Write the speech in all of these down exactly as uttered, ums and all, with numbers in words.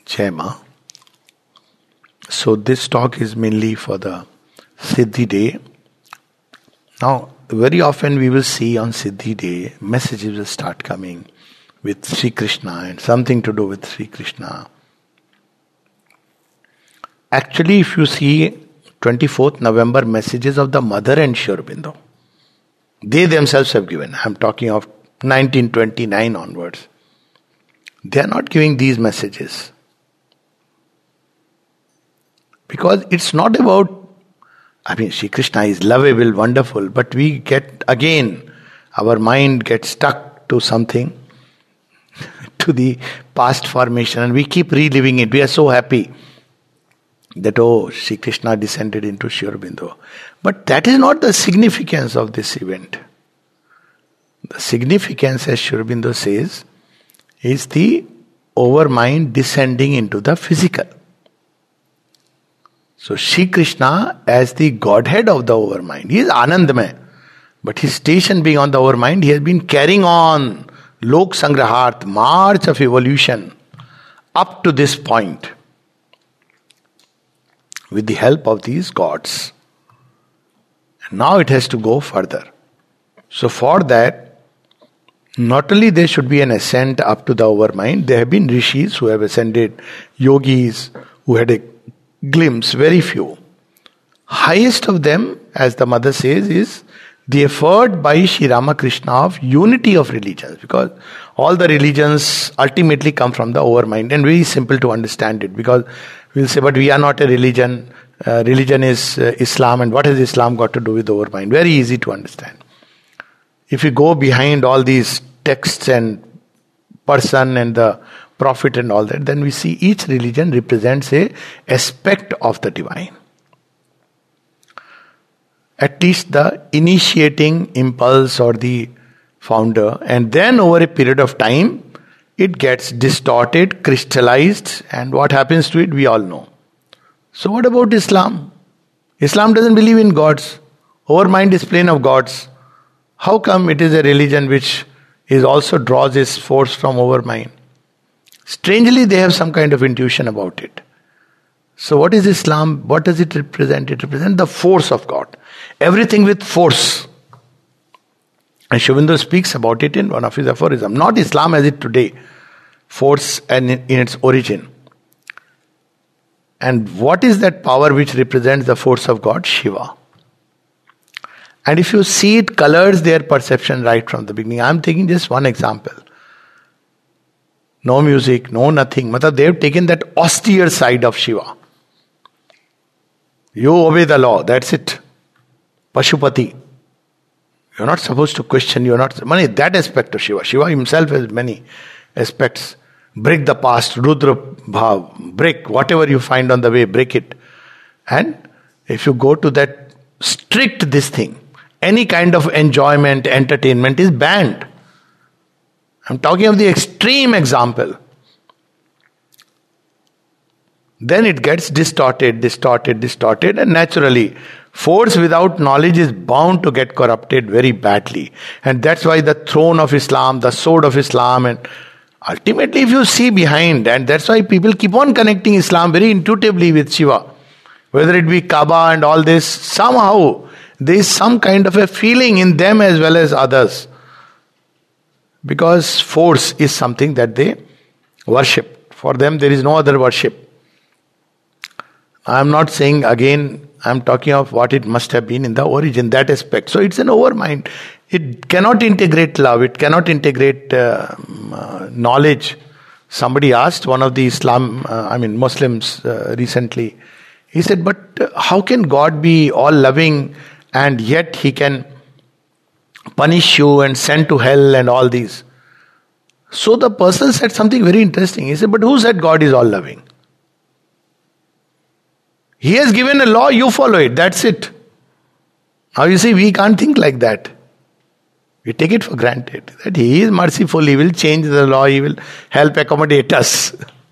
Jai Ma. So this talk is mainly for the Siddhi Day. Now, very often we will see on Siddhi Day, messages will start coming with Sri Krishna and something to do with Sri Krishna. Actually, if you see twenty-fourth November messages of the mother and Sri Aurobindo, they themselves have given. I am talking of nineteen twenty-nine onwards. They are not giving these messages. Because it's not about, I mean, Sri Krishna is lovable, wonderful, but we get, again, our mind gets stuck to something, to the past formation, and we keep reliving it. We are so happy that, oh, Sri Krishna descended into Sri Aurobindo. But that is not the significance of this event. The significance, as Sri Aurobindo says, is the overmind descending into the physical. So Sri Krishna as the Godhead of the overmind, he is Anandamaya. But his station being on the overmind, he has been carrying on Lok Sangraharth, march of evolution, up to this point, with the help of these gods. And now it has to go further. So for that, not only there should be an ascent up to the overmind, there have been rishis who have ascended, yogis who had a glimpse, very few. Highest of them, as the mother says, is the effort by Sri Ramakrishna of unity of religions, because all the religions ultimately come from the overmind, and very simple to understand it, because we'll say, but we are not a religion, uh, religion is uh, Islam, and what has Islam got to do with the overmind? Very easy to understand. If you go behind all these texts and person and the prophet and all that, then we see each religion represents a aspect of the divine. At least the initiating impulse or the founder, and then over a period of time it gets distorted, crystallized, and what happens to it we all know. So what about Islam? Islam doesn't believe in gods. Overmind is plane of gods. How come it is a religion which is also draws its force from overmind? Strangely, they have some kind of intuition about it. So what is Islam? What does it represent? It represents the force of God. Everything with force. And Sri Aurobindo speaks about it in one of his aphorisms. Not Islam as it today. Force and in its origin. And what is that power which represents the force of God? Shiva. And if you see, it colors their perception right from the beginning. I am taking just one example. No music, no nothing. Matlab, they have taken that austere side of Shiva. You obey the law, that's it. Pashupati. You're not supposed to question, you're not... Mani, that aspect of Shiva. Shiva himself has many aspects. Break the past, Rudra Bhav, break whatever you find on the way, break it. And if you go to that strict this thing, any kind of enjoyment, entertainment is banned. I'm talking of the extreme example. Then it gets distorted, distorted, distorted, and naturally, force without knowledge is bound to get corrupted very badly. And that's why the throne of Islam, the sword of Islam, and ultimately if you see behind, and that's why people keep on connecting Islam very intuitively with Shiva. Whether it be Kaaba and all this, somehow there is some kind of a feeling in them as well as others. Because force is something that they worship. For them there is no other worship. I am not saying again, I am talking of what it must have been in the origin, that aspect. So it's an overmind. It cannot integrate love, it cannot integrate uh, uh, knowledge. Somebody asked one of the Islam, uh, I mean Muslims uh, recently, he said, but uh, how can God be all loving and yet he can punish you and send to hell and all these? So the person said something very interesting. He said, but who said God is all loving? He has given a law, you follow it, that's it. Now you see, we can't think like that. We take it for granted that he is merciful, he will change the law, he will help accommodate us.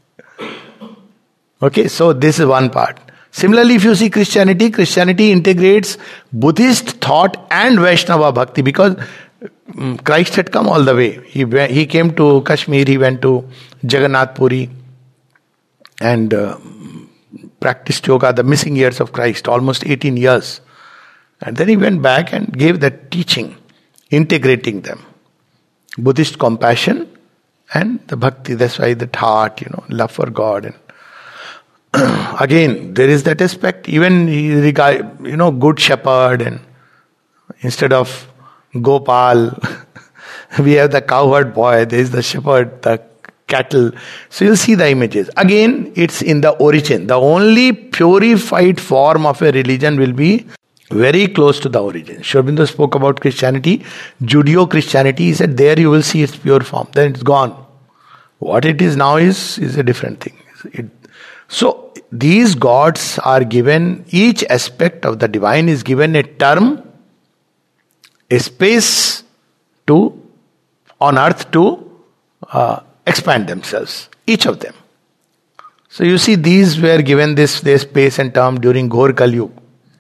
Okay, so this is one part. Similarly, if you see Christianity, Christianity integrates Buddhist thought and Vaishnava bhakti, because Christ had come all the way. He he came to Kashmir, he went to Jagannath Puri. and uh, practiced yoga, the missing years of Christ, almost eighteen years. And then he went back and gave that teaching, integrating them. Buddhist compassion and the bhakti, that's why that heart, you know, love for God. And again, there is that aspect, even, you know, good shepherd, and instead of Gopal, we have the cowherd boy, there is the shepherd, the cattle. So you'll see the images. Again, it's in the origin. The only purified form of a religion will be very close to the origin. Sri Aurobindo spoke about Christianity, Judeo-Christianity. He said, there you will see its pure form. Then it's gone. What it is now is, is a different thing. It, so, these gods are given, each aspect of the divine is given a term, a space to, on earth to uh, expand themselves. Each of them. So you see, these were given this, this space and term during Ghor Kali Yuga.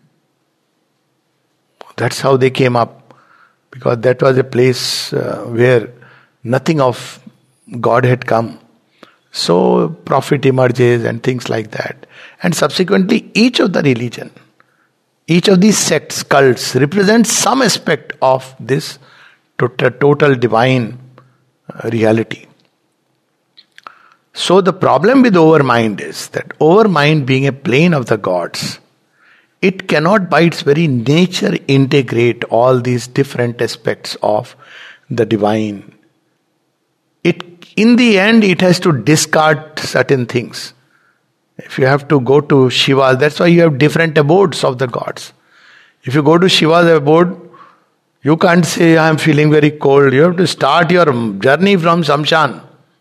That's how they came up, because that was a place uh, where nothing of God had come. So prophet emerges and things like that. And subsequently, each of the religion, each of these sects, cults, represents some aspect of this total, total divine uh, reality. So the problem with overmind is that overmind, being a plane of the gods, it cannot by its very nature integrate all these different aspects of the divine. It, in the end, it has to discard certain things. If you have to go to Shiva, that's why you have different abodes of the gods. If you go to Shiva's abode, you can't say, I am feeling very cold. You have to start your journey from Samshan.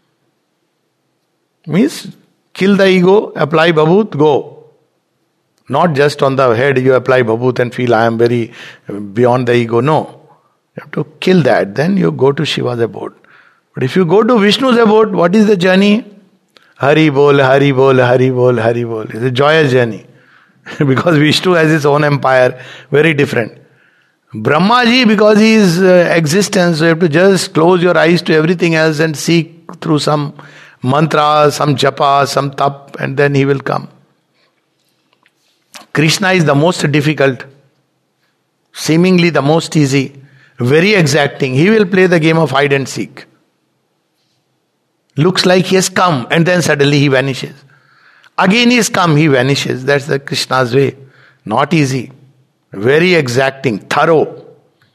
Means, kill the ego, apply Bhabut, go. Not just on the head you apply Bhabut and feel I am very beyond the ego. No. You have to kill that. Then you go to Shiva's abode. But if you go to Vishnu's abode, what is the journey? Hari bol, Hari bol, Hari bol, Hari bol. It's a joyous journey. Because Vishnu has his own empire, very different. Brahmaji, because he is uh, existence, so you have to just close your eyes to everything else and seek through some mantra, some japa, some tap, and then he will come. Krishna is the most difficult, seemingly the most easy, very exacting. He will play the game of hide and seek. Looks like he has come, and then suddenly he vanishes. Again he has come, he vanishes. That's the Krishna's way. Not easy. Very exacting, thorough.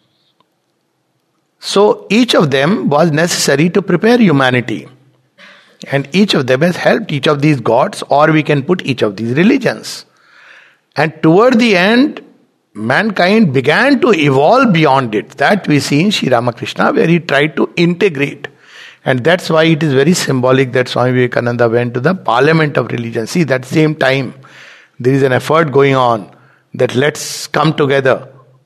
So each of them was necessary to prepare humanity. And each of them has helped each of these gods, or we can put each of these religions. And toward the end, mankind began to evolve beyond it. That we see in Sri Ramakrishna, where he tried to integrate. And that's why it is very symbolic that Swami Vivekananda went to the parliament of religion. See, that same time, there is an effort going on that let's come together.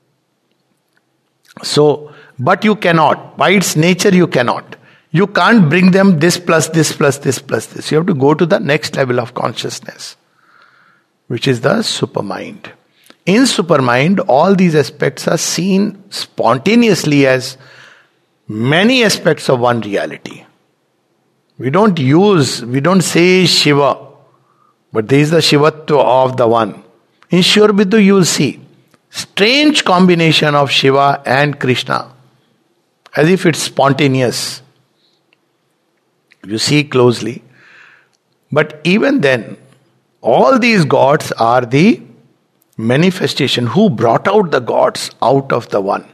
So, but you cannot. By its nature, you cannot. You can't bring them this plus this plus this plus this. You have to go to the next level of consciousness, which is the supermind. In supermind, all these aspects are seen spontaneously as many aspects of one reality. We don't use, we don't say Shiva, but there is the Shivatva of the one. In Sri Aurobindo you will see strange combination of Shiva and Krishna, as if it's spontaneous. You see closely. But even then, all these gods are the manifestation. Who brought out the gods out of the one?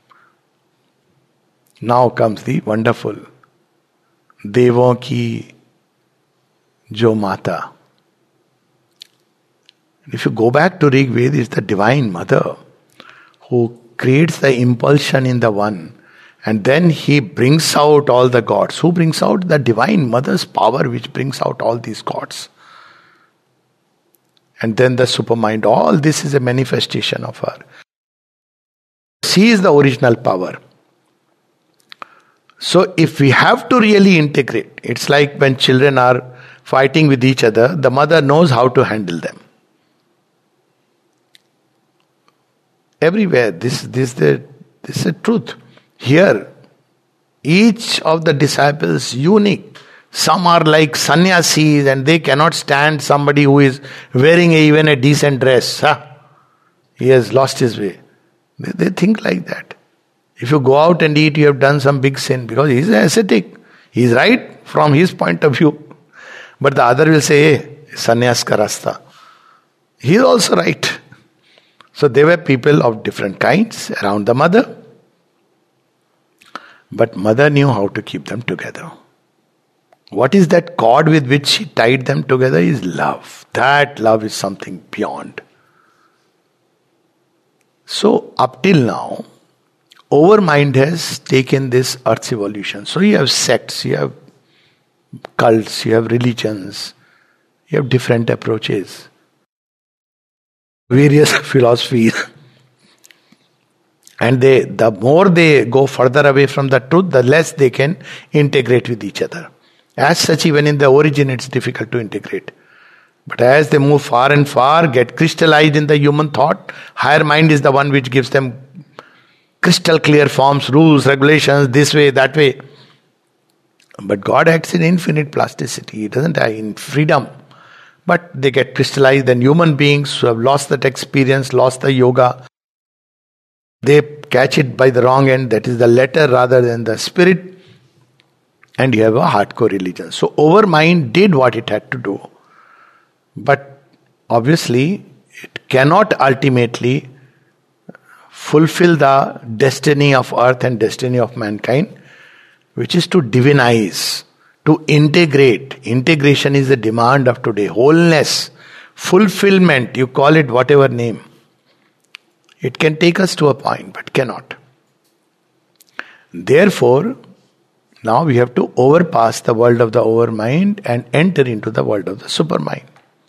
Now comes the wonderful Devon ki jo mata. If you go back to Rig Veda, it's the divine mother who creates the impulsion in the one, and then he brings out all the gods. Who brings out? The divine mother's power, which brings out all these gods. And then the supermind, all this is a manifestation of her. She is the original power. So if we have to really integrate, it's like when children are fighting with each other, the mother knows how to handle them. Everywhere, this, this, the, this is the truth. Here, each of the disciples unique. Some are like sannyasis and they cannot stand somebody who is wearing a, even a decent dress. Huh? He has lost his way. They, they think like that. If you go out and eat, you have done some big sin because he is an ascetic. He is right from his point of view. But the other will say, hey, sannyas ka rasta. He is also right. So there were people of different kinds around the mother. But mother knew how to keep them together. What is that cord with which she tied them together is love. That love is something beyond. So up till now, overmind has taken this earth's evolution. So you have sects, you have cults, you have religions, you have different approaches, various philosophies. And they, the more they go further away from the truth, the less they can integrate with each other. As such, even in the origin, it's difficult to integrate. But as they move far and far, get crystallized in the human thought, higher mind is the one which gives them crystal clear forms, rules, regulations, this way, that way. But God acts in infinite plasticity. He doesn't act in freedom. But they get crystallized, and human beings who have lost that experience, lost the yoga, they catch it by the wrong end. That is the letter rather than the spirit. And you have a hardcore religion. So overmind did what it had to do. But obviously, it cannot ultimately fulfill the destiny of earth and destiny of mankind, which is to divinize, to integrate. Integration is the demand of today. Wholeness, fulfillment, you call it whatever name. It can take us to a point, but cannot. Therefore, now we have to overpass the world of the overmind and enter into the world of the supermind.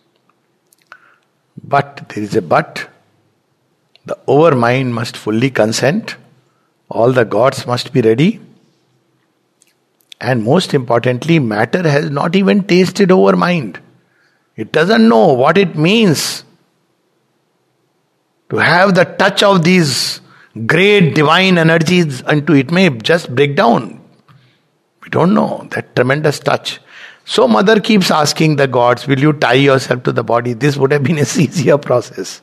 But there is a but. The overmind must fully consent. All the gods must be ready. And most importantly, matter has not even tasted overmind. It doesn't know what it means to have the touch of these great divine energies, and to it may just break down. We don't know that tremendous touch. So mother keeps asking the gods, will you tie yourself to the body? This would have been a easier process.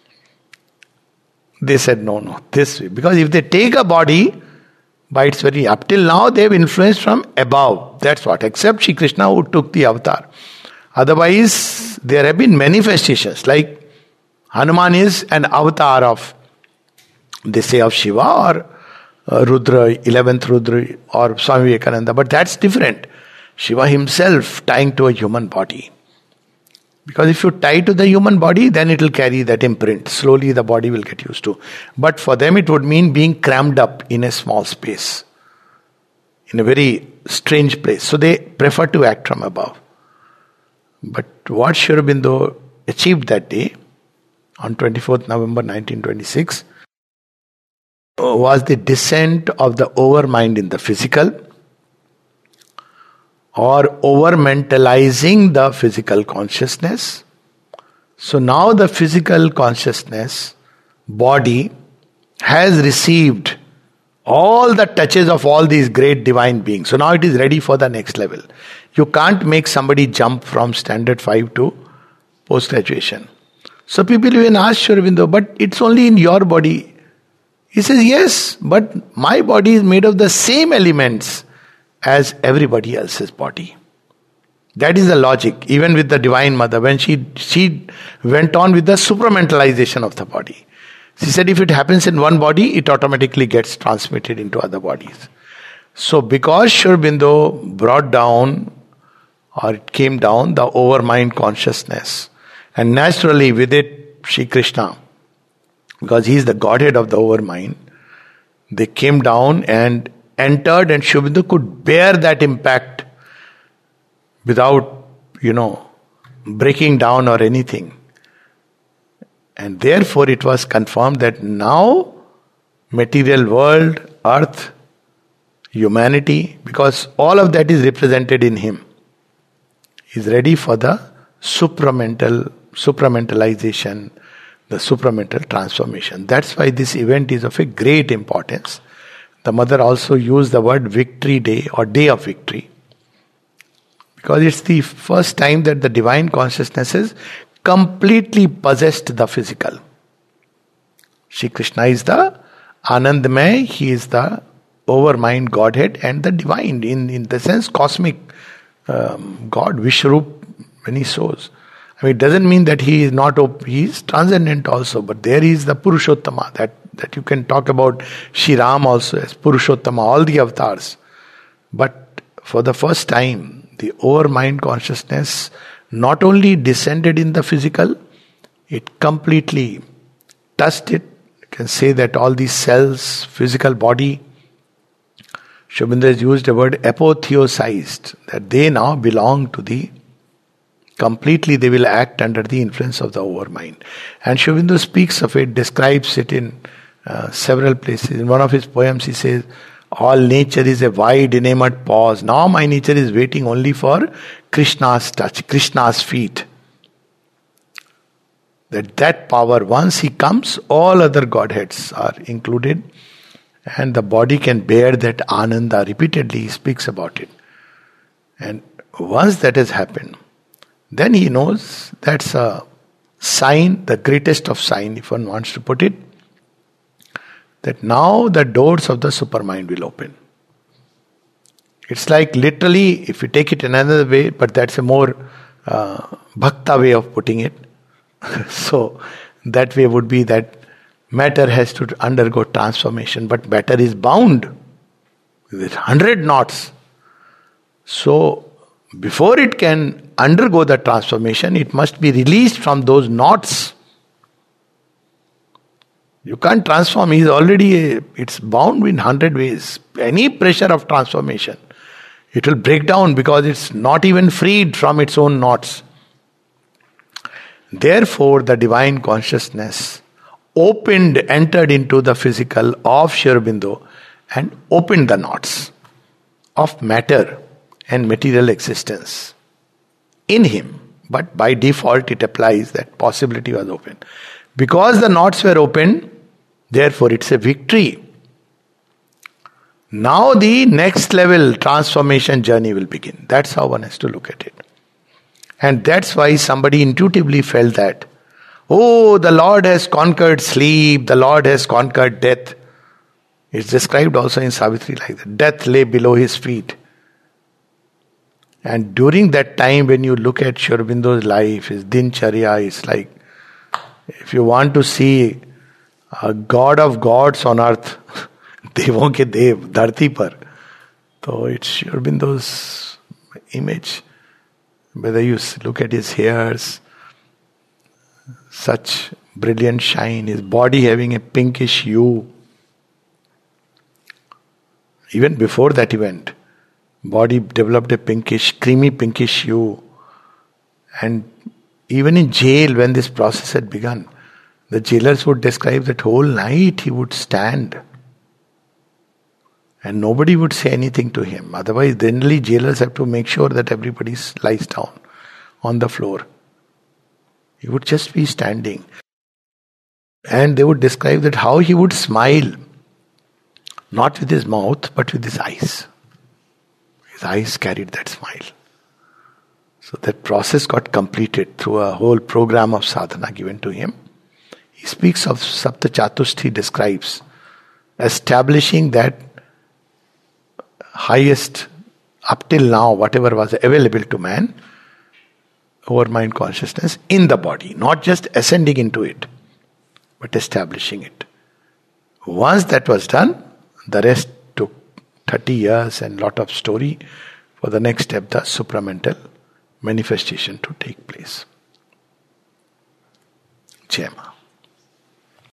They said no, no, this way. Because if they take a body, by its very, up till now they have influenced from above. That's what, except Shri Krishna who took the avatar. Otherwise, there have been manifestations, like Hanuman is an avatar of, they say, of Shiva or uh, Rudra, eleventh Rudra or Swami Vivekananda. But that's different. Shiva himself tying to a human body. Because if you tie to the human body, then it will carry that imprint. Slowly the body will get used to. But for them it would mean being crammed up in a small space. In a very strange place. So they prefer to act from above. But what Sri Aurobindo achieved that day, on twenty-fourth November nineteen twenty-six, was the descent of the overmind in the physical, or over-mentalizing the physical consciousness. So now the physical consciousness, body, has received all the touches of all these great divine beings. So now it is ready for the next level. You can't make somebody jump from standard five to post-graduation. So people even ask Sri Aurobindo, but it's only in your body. He says, yes, but my body is made of the same elements as everybody else's body. That is the logic. Even with the Divine Mother, when she she went on with the supramentalization of the body. She said if it happens in one body, it automatically gets transmitted into other bodies. So because Sri Aurobindo brought down, or it came down, the overmind consciousness, and naturally with it Shri Krishna, because he is the Godhead of the overmind, they came down and entered, and Sri Aurobindo could bear that impact without, you know, breaking down or anything. And therefore it was confirmed that now material world, earth, humanity, because all of that is represented in him, is ready for the supramental, supramentalization, the supramental transformation. That's why this event is of a great importance. The mother also used the word victory day or day of victory. Because it's the first time that the divine consciousness has completely possessed the physical. Shri Krishna is the Anandamay, he is the overmind Godhead and the divine, in, in the sense cosmic um, God, Vishrup, when he shows. I mean, it doesn't mean that he is not, op- he is transcendent also, but there is the Purushottama, that, that you can talk about Shri Ram also as Purushottama, all the avatars. But for the first time, the overmind consciousness not only descended in the physical, it completely touched it. You can say that all these cells, physical body, Sri Aurobindo has used a word apotheosized, that they now belong to the, completely they will act under the influence of the overmind. And Sri Aurobindo speaks of it, describes it in uh, several places. In one of his poems he says, all nature is a wide inanimate pause. Now my nature is waiting only for Krishna's touch, Krishna's feet. That that power, once he comes, all other Godheads are included. And the body can bear that ananda. Repeatedly he speaks about it. And once that has happened, then he knows that's a sign, the greatest of sign, if one wants to put it, that now the doors of the supermind will open. It's like literally, if you take it another way, but that's a more uh, bhakta way of putting it. So that way would be that matter has to undergo transformation, but matter is bound with hundred knots. So before it can undergo the transformation, it must be released from those knots. You can't transform, he is already, a, it's bound in hundred ways. Any pressure of transformation, it will break down because it's not even freed from its own knots. Therefore, the divine consciousness opened, entered into the physical of Sri Aurobindo and opened the knots of matter and material existence in him. But by default it applies that possibility was open. Because the knots were opened, therefore it's a victory. Now the next level transformation journey will begin. That's how one has to look at it. And that's why somebody intuitively felt that, oh, the Lord has conquered sleep, the Lord has conquered death. It's described also in Savitri like that. Death lay below his feet. And during that time, when you look at Sri Aurobindo's life, his dincharya, it's like, if you want to see a God of gods on earth, Devon ke Dev, dharti par, so it's Sri Aurobindo's image. Whether you look at his hairs, such brilliant shine, his body having a pinkish hue. Even before that event, body developed a pinkish, creamy pinkish hue. And even in jail, when this process had begun, the jailers would describe that whole night he would stand. And nobody would say anything to him. Otherwise, generally jailers have to make sure that everybody lies down on the floor. He would just be standing. And they would describe that how he would smile. Not with his mouth, but with his eyes. His eyes carried that smile. So that process got completed through a whole program of sadhana given to him. He speaks of Sapta Chatushti, describes establishing that highest, up till now, whatever was available to man, over mind consciousness in the body, not just ascending into it, but establishing it. Once that was done, the rest took thirty years and lot of story for the next step, the supramental manifestation to take place. Jai Ma.